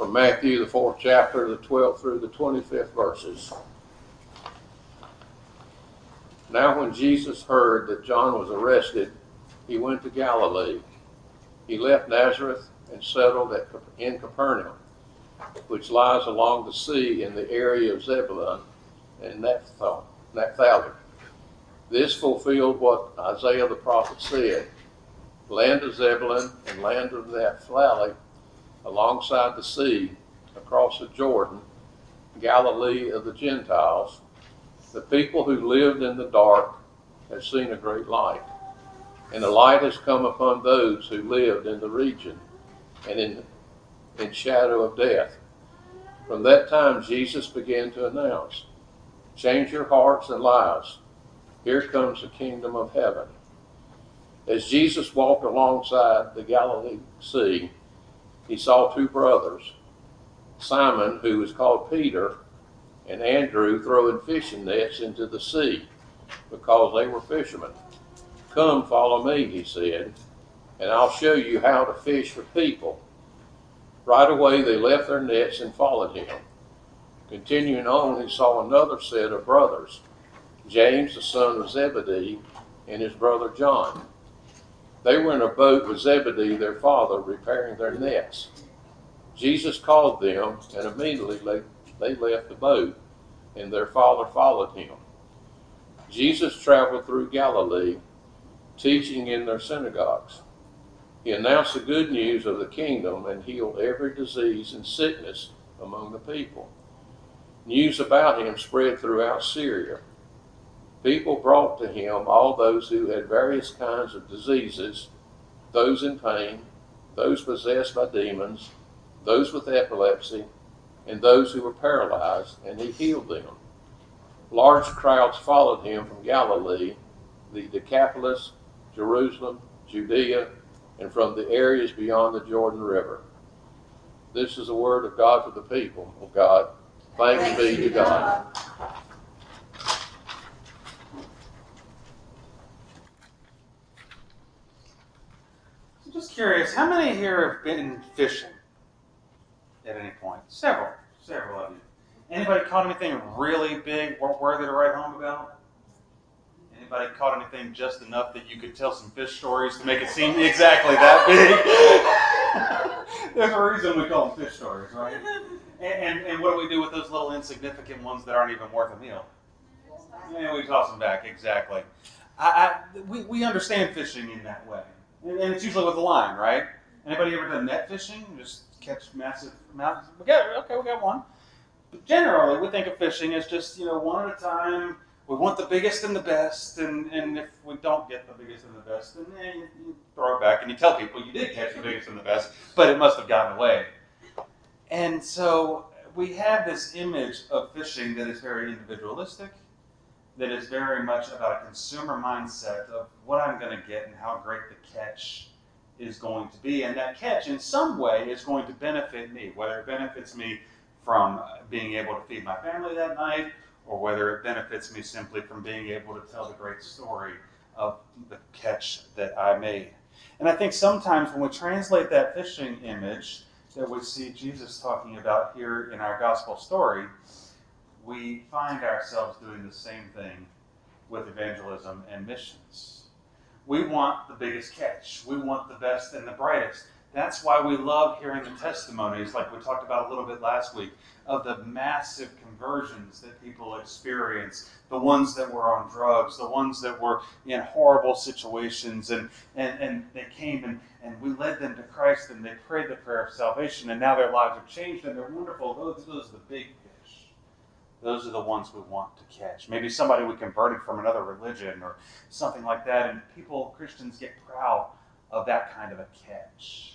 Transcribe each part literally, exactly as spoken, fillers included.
from Matthew, the fourth chapter, the twelfth through the twenty-fifth verses. Now when Jesus heard that John was arrested, he went to Galilee. He left Nazareth and settled at, in Capernaum, which lies along the sea in the area of Zebulun and Naphtali. This fulfilled what Isaiah the prophet said, land of Zebulun and land of Naphtali, alongside the sea, across the Jordan, Galilee of the Gentiles. The people who lived in the dark have seen a great light, and the light has come upon those who lived in the region and in, in shadow of death. From that time Jesus began to announce, change your hearts and lives. Here comes the kingdom of heaven. As Jesus walked alongside the Galilee Sea, he saw two brothers, Simon, who was called Peter, and Andrew, throwing fishing nets into the sea, because they were fishermen. Come, follow me, he said, and I'll show you how to fish for people. Right away they left their nets and followed him. Continuing on, he saw another set of brothers, James, the son of Zebedee, and his brother John. They were in a boat with Zebedee, their father, repairing their nets. Jesus called them, and immediately they, they left the boat, and their father followed him. Jesus traveled through Galilee, teaching in their synagogues. He announced the good news of the kingdom and healed every disease and sickness among the people. News about him spread throughout Syria. People brought to him all those who had various kinds of diseases, those in pain, those possessed by demons, those with epilepsy, and those who were paralyzed, and he healed them. Large crowds followed him from Galilee, the Decapolis, Jerusalem, Judea, and from the areas beyond the Jordan River. This is the word of God for the people of God. Thanks be to God. I'm just curious, how many here have been fishing at any point? Several. Several of you. Anybody caught anything really big, worthy to write home about? Anybody caught anything just enough that you could tell some fish stories to make it seem exactly that big? There's a reason we call them fish stories, right? And, and, and what do we do with those little insignificant ones that aren't even worth a meal? Yeah, we toss them back, exactly. I, I, we, we understand fishing in that way. And, and it's usually with a line, right? Anybody ever done net fishing? Just catch massive amounts? We got, okay, we got one. But generally, we think of fishing as just, you know, one at a time. We want the biggest and the best, and, and if we don't get the biggest and the best, then eh, you, you throw it back and you tell people you did catch the biggest and the best, but it must have gotten away. And so we have this image of fishing that is very individualistic, that is very much about a consumer mindset of what I'm going to get and how great the catch is going to be. And that catch, in some way, is going to benefit me, whether it benefits me from being able to feed my family that night, or whether it benefits me simply from being able to tell the great story of the catch that I made. And I think sometimes when we translate that fishing image that we see Jesus talking about here in our gospel story, we find ourselves doing the same thing with evangelism and missions. We want the biggest catch. We want the best and the brightest. That's why we love hearing the testimonies, like we talked about a little bit last week, of the massive conversions that people experience, the ones that were on drugs, the ones that were in horrible situations, and, and, and they came and, and we led them to Christ, and they prayed the prayer of salvation, and now their lives have changed, and they're wonderful. Those, those are the big fish. Those are the ones we want to catch. Maybe somebody we converted from another religion or something like that, and people, Christians, get proud of that kind of a catch.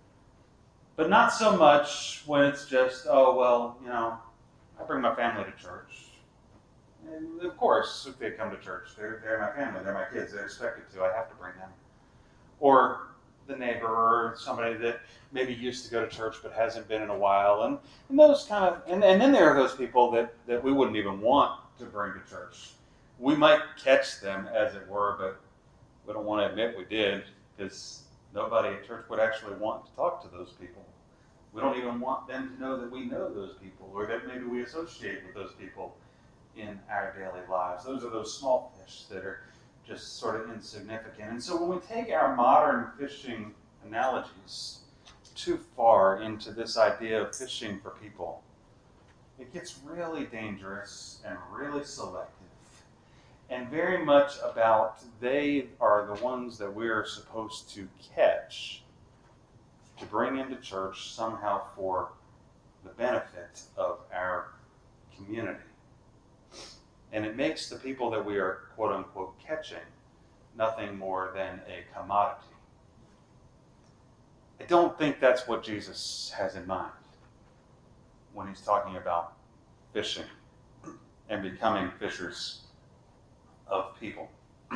But not so much when it's just, oh, well, you know, I bring my family to church. And of course, if they come to church, they're, they're my family, they're my kids, they're expected to, I have to bring them. Or the neighbor or somebody that maybe used to go to church but hasn't been in a while. And, and those kind of, and, and then there are those people that, that we wouldn't even want to bring to church. We might catch them, as it were, but we don't want to admit we did, because nobody at church would actually want to talk to those people. We don't even want them to know that we know those people or that maybe we associate with those people in our daily lives. Those are those small fish that are just sort of insignificant. And so when we take our modern fishing analogies too far into this idea of fishing for people, it gets really dangerous and really selective and very much about they are the ones that we're supposed to catch to bring into church somehow for the benefit of our community. And it makes the people that we are quote unquote catching nothing more than a commodity. I don't think that's what Jesus has in mind when he's talking about fishing and becoming fishers of people.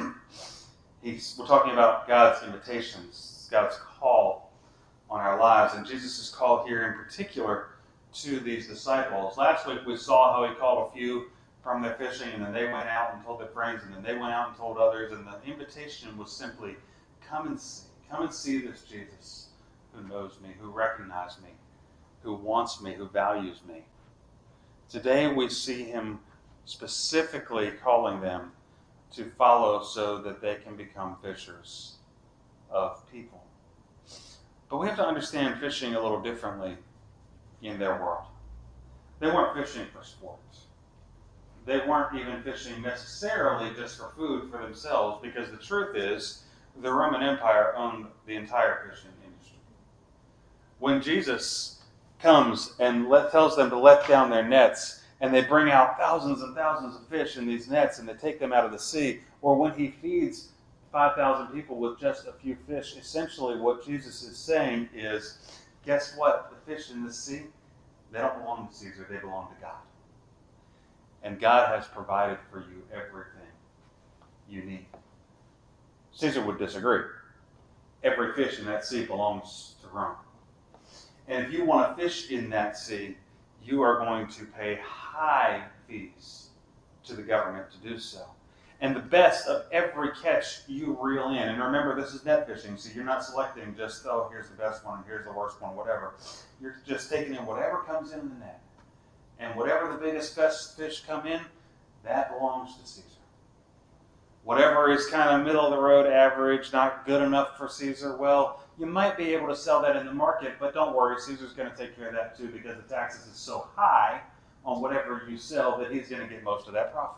He's, we're talking about God's invitations, God's call on our lives, and Jesus' call here in particular to these disciples. Last week we saw how he called a few from their fishing, and then they went out and told their friends, and then they went out and told others, and the invitation was simply, come and see. Come and see this Jesus who knows me, who recognizes me, who wants me, who values me. Today we see him specifically calling them to follow so that they can become fishers of people. But we have to understand fishing a little differently in their world. They weren't fishing for sport. They weren't even fishing necessarily just for food for themselves, because the truth is the Roman Empire owned the entire fishing industry. When Jesus comes and let, tells them to let down their nets, and they bring out thousands and thousands of fish in these nets and they take them out of the sea, or when he feeds five thousand people with just a few fish, essentially what Jesus is saying is, guess what? The fish in the sea, they don't belong to Caesar, they belong to God. And God has provided for you everything you need. Caesar would disagree. Every fish in that sea belongs to Rome. And if you want to fish in that sea, you are going to pay high fees to the government to do so. And the best of every catch you reel in. And remember, this is net fishing, so you're not selecting just, oh, here's the best one, here's the worst one, whatever. You're just taking in whatever comes in the net. And whatever the biggest best fish come in, that belongs to Caesar. Whatever is kind of middle of the road, average, not good enough for Caesar, well, you might be able to sell that in the market, but don't worry, Caesar's going to take care of that too, because the taxes is so high on whatever you sell that he's going to get most of that profit.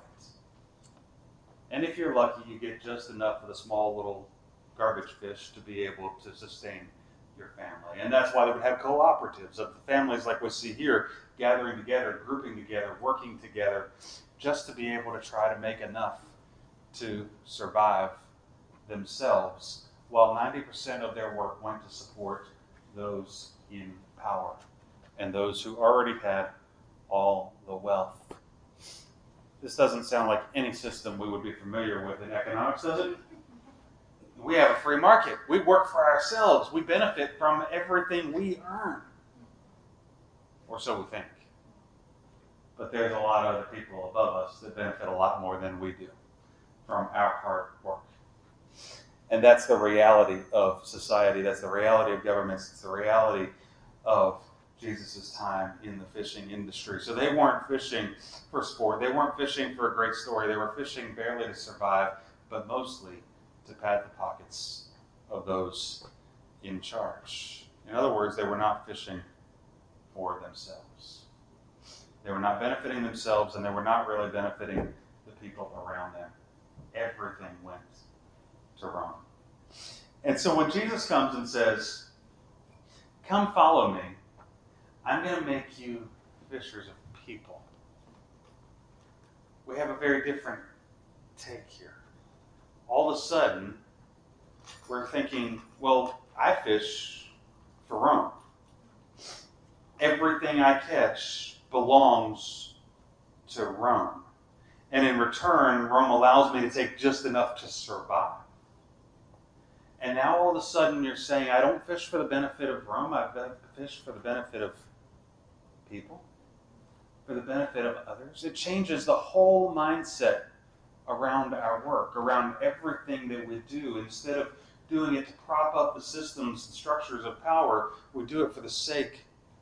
And if you're lucky, you get just enough of the small little garbage fish to be able to sustain your family. And that's why they would have cooperatives of the families like we see here, gathering together, grouping together, working together, just to be able to try to make enough to survive themselves, while ninety percent of their work went to support those in power and those who already had all the wealth. This doesn't sound like any system we would be familiar with in economics, does it? We have a free market. We work for ourselves. We benefit from everything we earn. Or so we think. But there's a lot of other people above us that benefit a lot more than we do from our hard work. And that's the reality of society. That's the reality of governments. It's the reality of Jesus' time in the fishing industry. So they weren't fishing for sport. They weren't fishing for a great story. They were fishing barely to survive, but mostly to pad the pockets of those in charge. In other words, they were not fishing for themselves. They were not benefiting themselves, and they were not really benefiting the people around them. Everything went to Rome. And so when Jesus comes and says, come follow me, I'm going to make you fishers of people, we have a very different take here. All of a sudden, we're thinking, well, I fish for Rome. Everything I catch belongs to Rome. And in return, Rome allows me to take just enough to survive. And now all of a sudden you're saying, I don't fish for the benefit of Rome, I fish for the benefit of people, for the benefit of others. It changes the whole mindset around our work, around everything that we do. Instead of doing it to prop up the systems and structures of power, we do it for the sake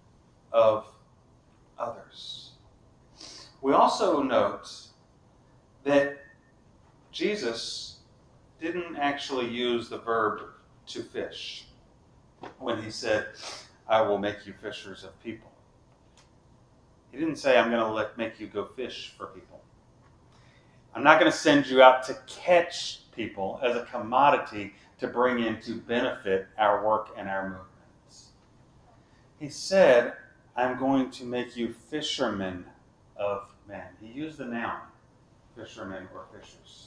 of others. We also note that Jesus didn't actually use the verb to fish when he said, I will make you fishers of people. He didn't say, I'm going to let make you go fish for people. I'm not going to send you out to catch people as a commodity to bring in to benefit our work and our movements. He said, I'm going to make you fishermen of men. He used the noun, fishermen or fishers.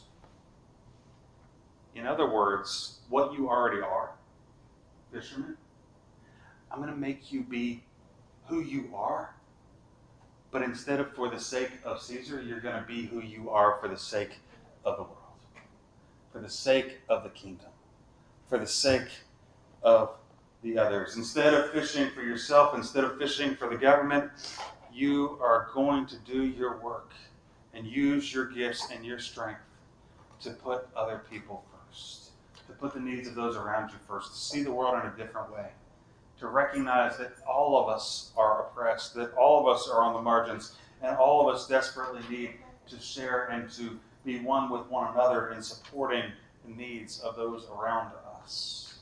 In other words, what you already are, fishermen, I'm going to make you be who you are. But instead of for the sake of Caesar, you're going to be who you are for the sake of the world, for the sake of the kingdom, for the sake of the others. Instead of fishing for yourself, instead of fishing for the government, you are going to do your work and use your gifts and your strength to put other people first, to put the needs of those around you first, to see the world in a different way, to recognize that all of us are oppressed, that all of us are on the margins, and all of us desperately need to share and to be one with one another in supporting the needs of those around us.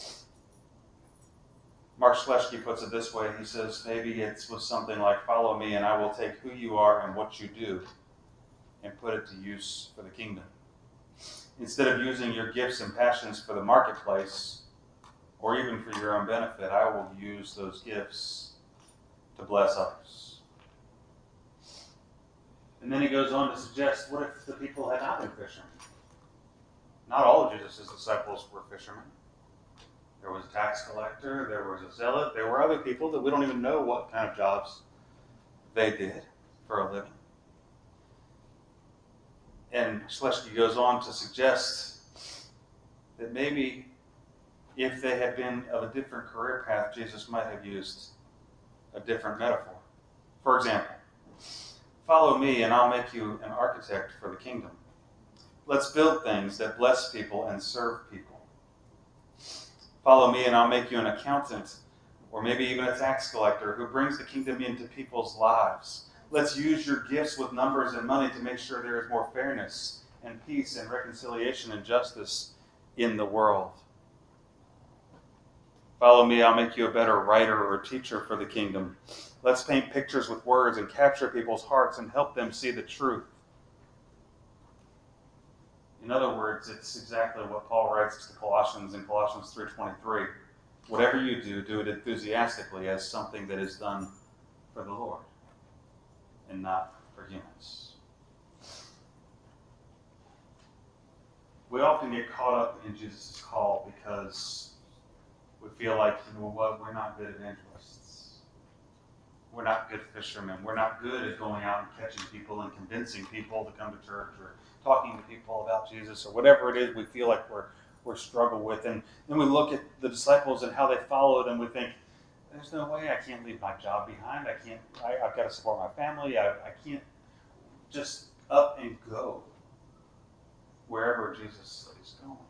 Mark Schlesky puts it this way. He says, maybe it was something like, follow me and I will take who you are and what you do and put it to use for the kingdom. Instead of using your gifts and passions for the marketplace, or even for your own benefit, I will use those gifts to bless others. And then he goes on to suggest, what if the people had not been fishermen? Not all of Jesus' disciples were fishermen. There was a tax collector, there was a zealot, there were other people that we don't even know what kind of jobs they did for a living. And Schlesky goes on to suggest that maybe if they had been of a different career path, Jesus might have used a different metaphor. For example, follow me and I'll make you an architect for the kingdom. Let's build things that bless people and serve people. Follow me and I'll make you an accountant, or maybe even a tax collector who brings the kingdom into people's lives. Let's use your gifts with numbers and money to make sure there is more fairness and peace and reconciliation and justice in the world. Follow me, I'll make you a better writer or teacher for the kingdom. Let's paint pictures with words and capture people's hearts and help them see the truth. In other words, it's exactly what Paul writes to Colossians in Colossians three twenty-three. Whatever you do, do it enthusiastically as something that is done for the Lord and not for humans. We often get caught up in Jesus' call because we feel like, you know what, we're not good evangelists. We're not good fishermen. We're not good at going out and catching people and convincing people to come to church or talking to people about Jesus or whatever it is we feel like we're we're struggle with. And then we look at the disciples and how they followed and we think, there's no way I can't leave my job behind. I can't, I, I've got to support my family. I, I can't just up and go wherever Jesus is going.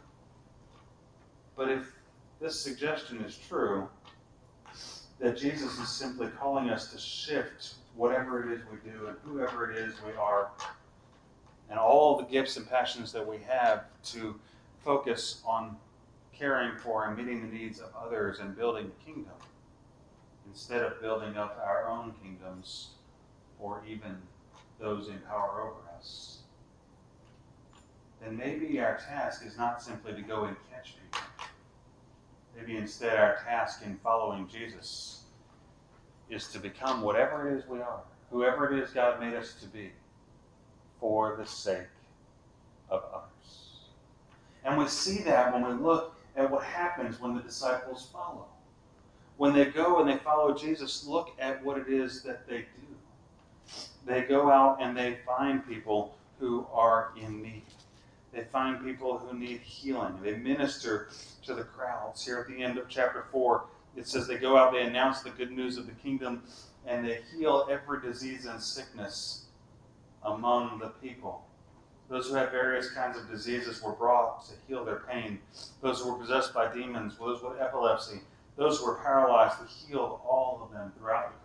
But if this suggestion is true, that Jesus is simply calling us to shift whatever it is we do and whoever it is we are, and all the gifts and passions that we have to focus on caring for and meeting the needs of others and building the kingdom, instead of building up our own kingdoms or even those in power over us, then maybe our task is not simply to go and catch people. Maybe instead our task in following Jesus is to become whatever it is we are, whoever it is God made us to be, for the sake of others. And we see that when we look at what happens when the disciples follow. When they go and they follow Jesus, look at what it is that they do. They go out and they find people who are in need. They find people who need healing. They minister to the crowds. Here at the end of chapter four, it says they go out, they announce the good news of the kingdom, and they heal every disease and sickness among the people. Those who had various kinds of diseases were brought to heal their pain. Those who were possessed by demons, those with epilepsy, those who were paralyzed, he healed all of them throughout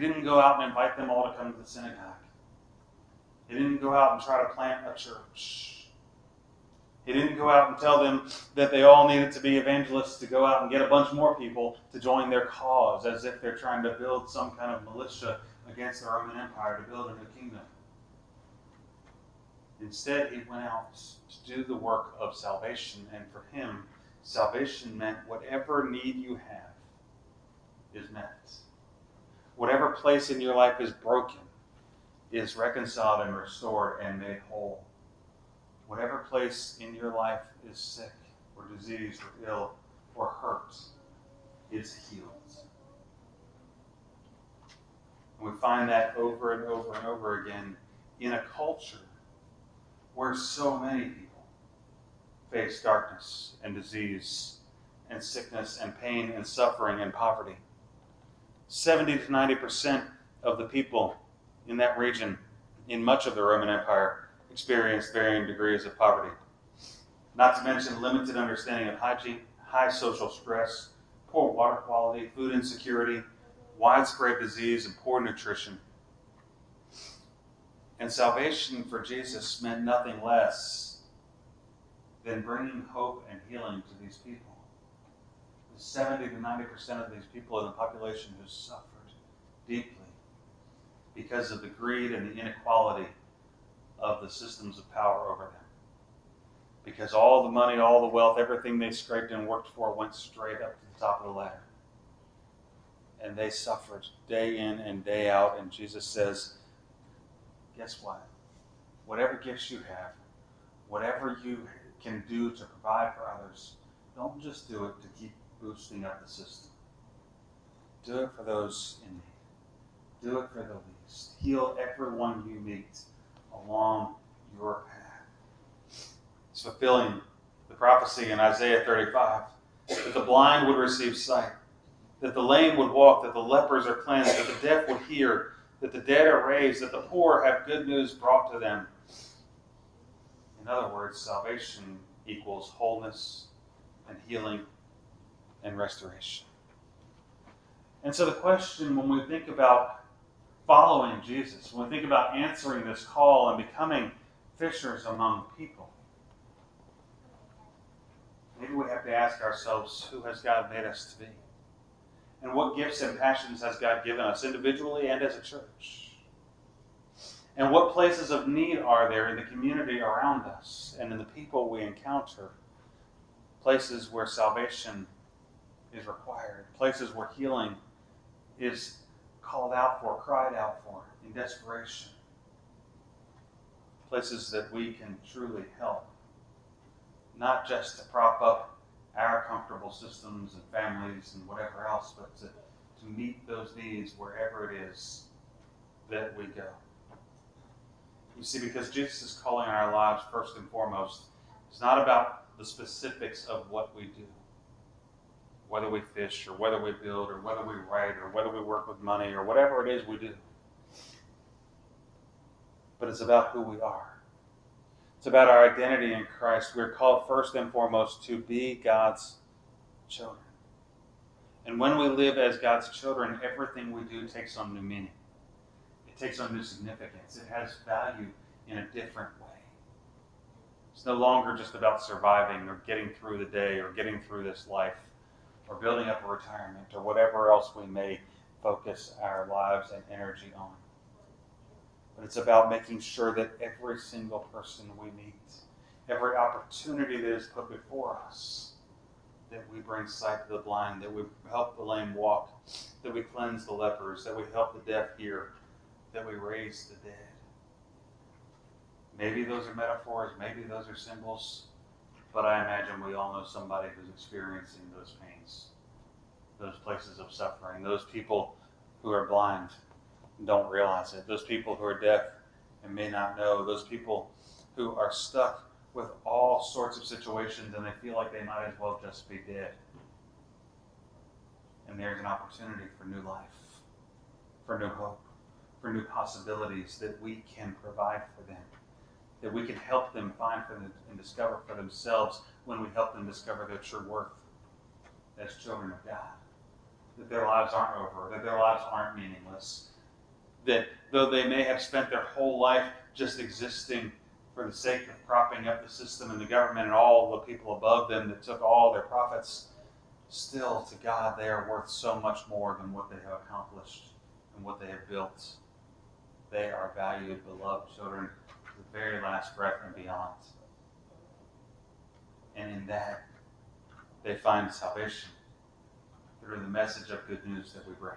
didn't go out and invite them all to come to the synagogue. He didn't go out and try to plant a church. He didn't go out and tell them that they all needed to be evangelists to go out and get a bunch more people to join their cause, as if they're trying to build some kind of militia against the Roman Empire to build a new kingdom. Instead, he went out to do the work of salvation, and for him, salvation meant whatever need you have is met. Whatever place in your life is broken is reconciled and restored and made whole. Whatever place in your life is sick or diseased or ill or hurt is healed. And we find that over and over and over again in a culture where so many people face darkness and disease and sickness and pain and suffering and poverty. seventy to ninety percent of the people in that region, in much of the Roman Empire, experienced varying degrees of poverty. Not to mention limited understanding of hygiene, high social stress, poor water quality, food insecurity, widespread disease, and poor nutrition. And salvation for Jesus meant nothing less than bringing hope and healing to these people. The seventy to ninety percent of these people in the population who suffered deeply because of the greed and the inequality of the systems of power over them. Because all the money, all the wealth, everything they scraped and worked for went straight up to the top of the ladder. And they suffered day in and day out. And Jesus says, guess what? Whatever gifts you have, whatever you can do to provide for others, don't just do it to keep boosting up the system. Do it for those in need. Do it for the least. Heal everyone you meet along your path. It's fulfilling the prophecy in Isaiah thirty-five that the blind would receive sight, that the lame would walk, that the lepers are cleansed, that the deaf would hear, that the dead are raised, that the poor have good news brought to them. In other words, salvation equals wholeness and healing and restoration. And so the question when we think about following Jesus, when we think about answering this call and becoming fishers among people, maybe we have to ask ourselves, who has God made us to be? And what gifts and passions has God given us individually and as a church? And what places of need are there in the community around us and in the people we encounter? Places where salvation is required, places where healing is called out for, cried out for in desperation. Places that we can truly help, not just to prop up our comfortable systems and families and whatever else, but to, to meet those needs wherever it is that we go. You see, because Jesus is calling on our lives first and foremost, it's not about the specifics of what we do. Whether we fish, or whether we build, or whether we write, or whether we work with money, or whatever it is we do. But it's about who we are. It's about our identity in Christ. We're called first and foremost to be God's children. And when we live as God's children, everything we do takes on new meaning. It takes on new significance. It has value in a different way. It's no longer just about surviving or getting through the day or getting through this life or building up a retirement or whatever else we may focus our lives and energy on. But it's about making sure that every single person we meet, every opportunity that is put before us, that we bring sight to the blind, that we help the lame walk, that we cleanse the lepers, that we help the deaf hear, that we raise the dead. Maybe those are metaphors, maybe those are symbols, but I imagine we all know somebody who's experiencing those pains, those places of suffering, those people who are blind and don't realize it, those people who are deaf and may not know, those people who are stuck with all sorts of situations and they feel like they might as well just be dead. And there's an opportunity for new life, for new hope, for new possibilities that we can provide for them, that we can help them find for them and discover for themselves when we help them discover their true worth as children of God. that their lives aren't over, that their lives aren't meaningless, that though they may have spent their whole life just existing for the sake of propping up the system and the government and all the people above them that took all their profits, still to God they are worth so much more than what they have accomplished and what they have built. They are valued, beloved children to the very last breath and beyond. And in that, they find salvation through the message of good news that we bring.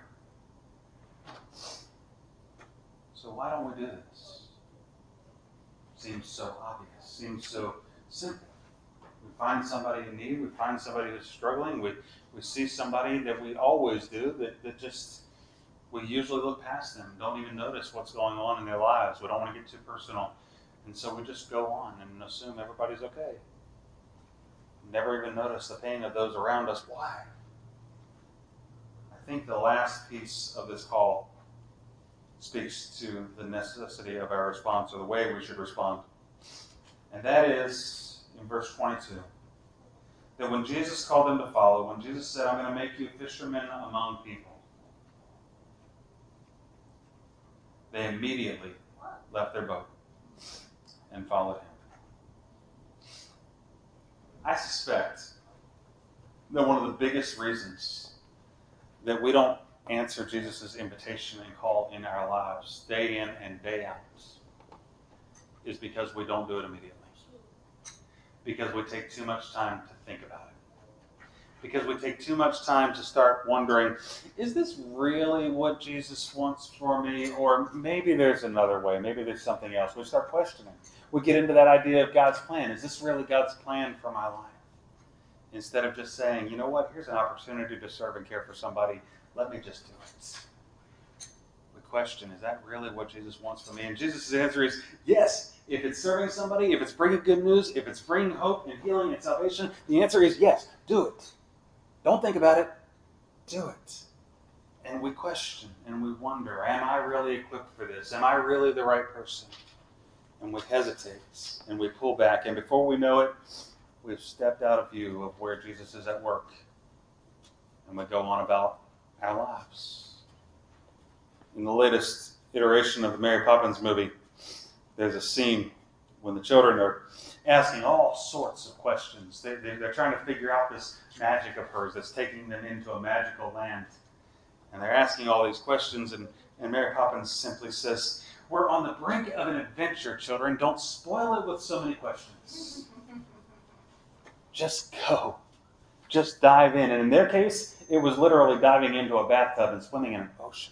So why don't we do this? Seems so obvious, seems so simple. We find somebody in need, we find somebody who's struggling, we, we see somebody that we always do, that, that just, we usually look past them, don't even notice what's going on in their lives. We don't want to get too personal. And so we just go on and assume everybody's okay. Never even notice the pain of those around us. Why? I think the last piece of this call speaks to the necessity of our response, or the way we should respond. And that is in verse twenty-two. That when Jesus called them to follow, when Jesus said, I'm going to make you fishermen among people, they immediately left their boat and followed him. I suspect that one of the biggest reasons that we don't answer Jesus' invitation and call in our lives day in and day out is because we don't do it immediately. Because we take too much time to think about it. Because we take too much time to start wondering, is this really what Jesus wants for me? Or maybe there's another way. Maybe there's something else. We start questioning. We get into that idea of God's plan. Is this really God's plan for my life? Instead of just saying, you know what, here's an opportunity to serve and care for somebody. Let me just do it. We question, is that really what Jesus wants for me? And Jesus' answer is, yes. If it's serving somebody, if it's bringing good news, if it's bringing hope and healing and salvation, the answer is yes, do it. Don't think about it. Do it. And we question and we wonder, am I really equipped for this? Am I really the right person? And we hesitate and we pull back. And before we know it, we've stepped out of view of where Jesus is at work. And we go on about our lives. In the latest iteration of the Mary Poppins movie, there's a scene when the children are asking all sorts of questions. They, they, they're trying to figure out this magic of hers that's taking them into a magical land. And they're asking all these questions, and, and Mary Poppins simply says, we're on the brink of an adventure, children. Don't spoil it with so many questions. Just go. Just dive in. And in their case, it was literally diving into a bathtub and swimming in an ocean.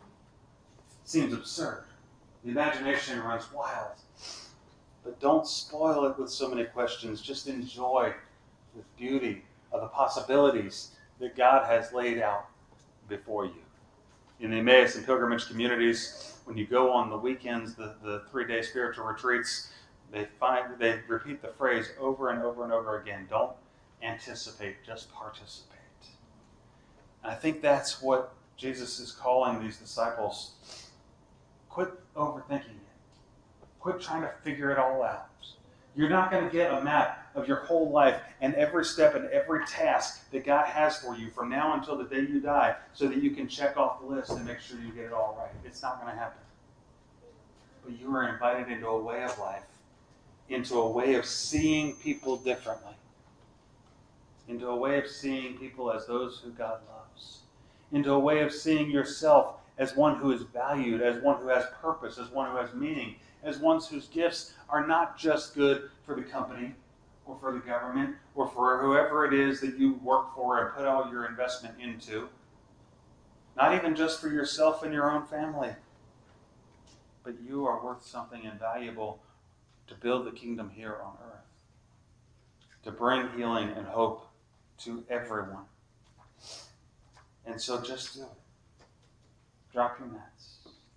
Seems absurd. The imagination runs wild. But don't spoil it with so many questions. Just enjoy the beauty of the possibilities that God has laid out before you. In the Emmaus and pilgrimage communities, when you go on the weekends, the, the three-day spiritual retreats, they find they repeat the phrase over and over and over again. Don't anticipate, just participate. And I think that's what Jesus is calling these disciples. Quit overthinking it. Quit trying to figure it all out. You're not going to get a map of your whole life and every step and every task that God has for you from now until the day you die so that you can check off the list and make sure you get it all right. It's not going to happen. But you are invited into a way of life, into a way of seeing people differently, into a way of seeing people as those who God loves, into a way of seeing yourself as one who is valued, as one who has purpose, as one who has meaning, as ones whose gifts are not just good for the company or for the government or for whoever it is that you work for and put all your investment into. Not even just for yourself and your own family. But you are worth something invaluable to build the kingdom here on earth. To bring healing and hope to everyone. And so just do it. Drop your nets.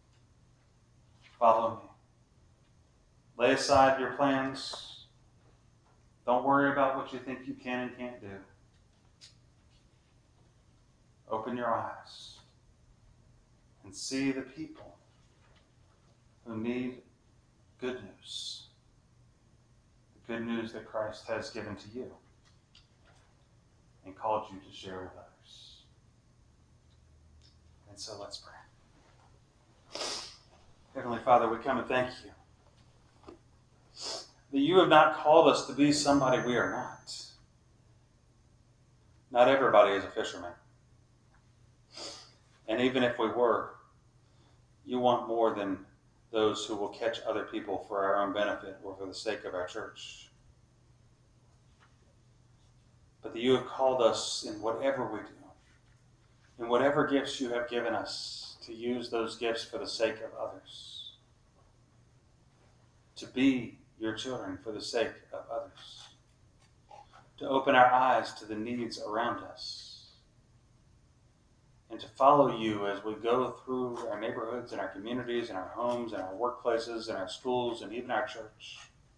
Follow me. Lay aside your plans. Don't worry about what you think you can and can't do. Open your eyes and see the people who need good news. The good news that Christ has given to you and called you to share with others. And so let's pray. Heavenly Father, we come and thank you that you have not called us to be somebody we are not. Not everybody is a fisherman. And even if we were, you want more than those who will catch other people for our own benefit or for the sake of our church. But that you have called us in whatever we do, in whatever gifts you have given us, to use those gifts for the sake of others. To be your children for the sake of others. To open our eyes to the needs around us. And to follow you as we go through our neighborhoods and our communities and our homes and our workplaces and our schools and even our church.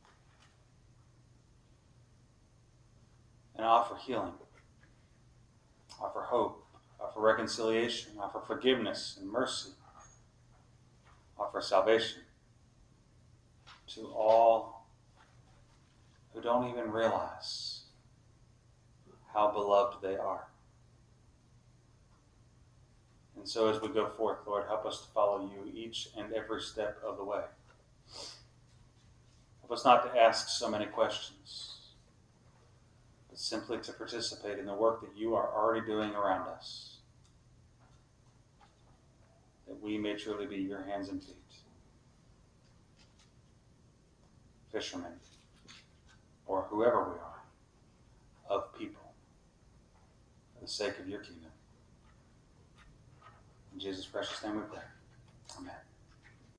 And offer healing, offer hope, offer reconciliation, offer forgiveness and mercy, offer salvation to all who don't even realize how beloved they are. And so as we go forth, Lord, help us to follow you each and every step of the way. Help us not to ask so many questions, but simply to participate in the work that you are already doing around us, that we may truly be your hands and feet, fishermen, or whoever we are, of people, for the sake of your kingdom. In Jesus' precious name we pray. Amen.